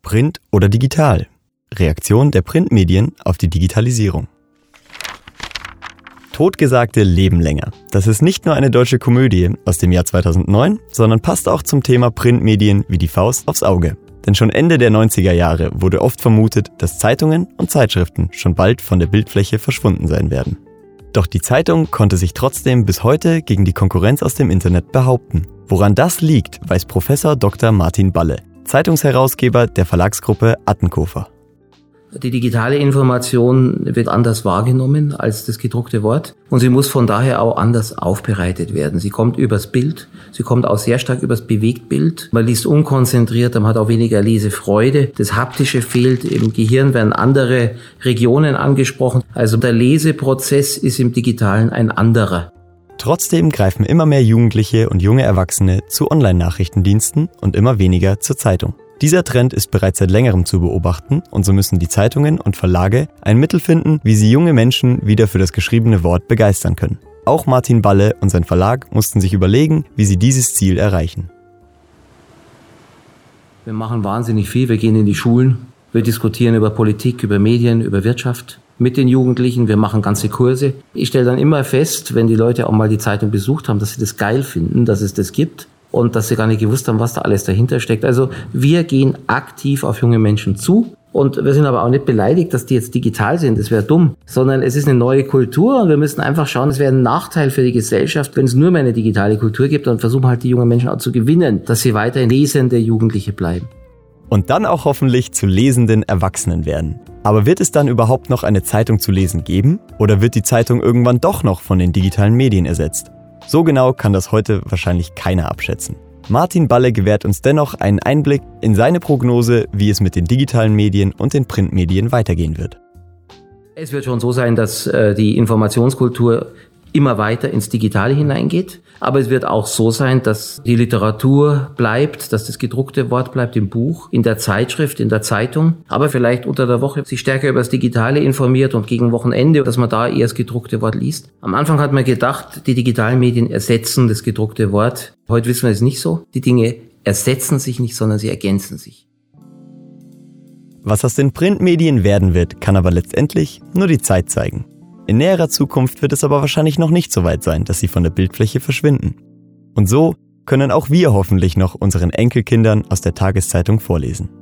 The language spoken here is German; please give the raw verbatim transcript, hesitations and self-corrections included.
Print oder digital? Reaktion der Printmedien auf die Digitalisierung. Totgesagte leben länger. Das ist nicht nur eine deutsche Komödie aus dem Jahr zweitausendneun, sondern passt auch zum Thema Printmedien wie die Faust aufs Auge. Denn schon Ende der neunziger Jahre wurde oft vermutet, dass Zeitungen und Zeitschriften schon bald von der Bildfläche verschwunden sein werden. Doch die Zeitung konnte sich trotzdem bis heute gegen die Konkurrenz aus dem Internet behaupten. Woran das liegt, weiß Professor Doktor Martin Balle, Zeitungsherausgeber der Verlagsgruppe Attenkofer. Die digitale Information wird anders wahrgenommen als das gedruckte Wort und sie muss von daher auch anders aufbereitet werden. Sie kommt übers Bild, sie kommt auch sehr stark übers Bewegtbild. Man liest unkonzentriert, man hat auch weniger Lesefreude. Das Haptische fehlt, im Gehirn werden andere Regionen angesprochen. Also der Leseprozess ist im Digitalen ein anderer. Trotzdem greifen immer mehr Jugendliche und junge Erwachsene zu Online-Nachrichtendiensten und immer weniger zur Zeitung. Dieser Trend ist bereits seit längerem zu beobachten und so müssen die Zeitungen und Verlage ein Mittel finden, wie sie junge Menschen wieder für das geschriebene Wort begeistern können. Auch Martin Balle und sein Verlag mussten sich überlegen, wie sie dieses Ziel erreichen. Wir machen wahnsinnig viel, wir gehen in die Schulen, wir diskutieren über Politik, über Medien, über Wirtschaft mit den Jugendlichen, wir machen ganze Kurse. Ich stelle dann immer fest, wenn die Leute auch mal die Zeitung besucht haben, dass sie das geil finden, dass es das gibt. Und dass sie gar nicht gewusst haben, was da alles dahinter steckt. Also wir gehen aktiv auf junge Menschen zu und wir sind aber auch nicht beleidigt, dass die jetzt digital sind, das wäre dumm, sondern es ist eine neue Kultur und wir müssen einfach schauen, es wäre ein Nachteil für die Gesellschaft, wenn es nur mehr eine digitale Kultur gibt und versuchen halt die jungen Menschen auch zu gewinnen, dass sie weiterhin lesende Jugendliche bleiben. Und dann auch hoffentlich zu lesenden Erwachsenen werden. Aber wird es dann überhaupt noch eine Zeitung zu lesen geben oder wird die Zeitung irgendwann doch noch von den digitalen Medien ersetzt? So genau kann das heute wahrscheinlich keiner abschätzen. Martin Balle gewährt uns dennoch einen Einblick in seine Prognose, wie es mit den digitalen Medien und den Printmedien weitergehen wird. Es wird schon so sein, dass äh, die Informationskultur immer weiter ins Digitale hineingeht. Aber es wird auch so sein, dass die Literatur bleibt, dass das gedruckte Wort bleibt im Buch, in der Zeitschrift, in der Zeitung. Aber vielleicht unter der Woche sich stärker über das Digitale informiert und gegen Wochenende, dass man da eher das gedruckte Wort liest. Am Anfang hat man gedacht, die digitalen Medien ersetzen das gedruckte Wort. Heute wissen wir es nicht so. Die Dinge ersetzen sich nicht, sondern sie ergänzen sich. Was aus den Printmedien werden wird, kann aber letztendlich nur die Zeit zeigen. In näherer Zukunft wird es aber wahrscheinlich noch nicht so weit sein, dass sie von der Bildfläche verschwinden. Und so können auch wir hoffentlich noch unseren Enkelkindern aus der Tageszeitung vorlesen.